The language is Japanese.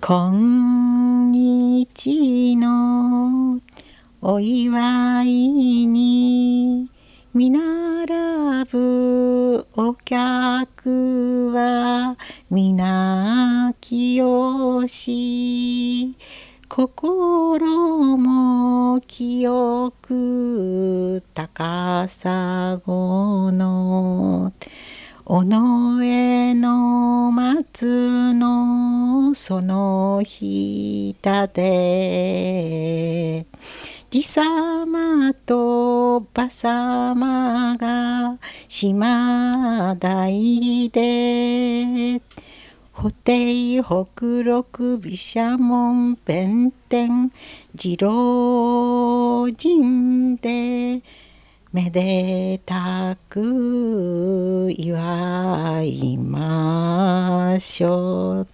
今日のお祝いに見並ぶお客は皆清し、心も清く高砂の尾上の松のその下で、じさまとばさまが島台で、布袋北六毘沙門弁天次郎神でめでたく祝いましょう。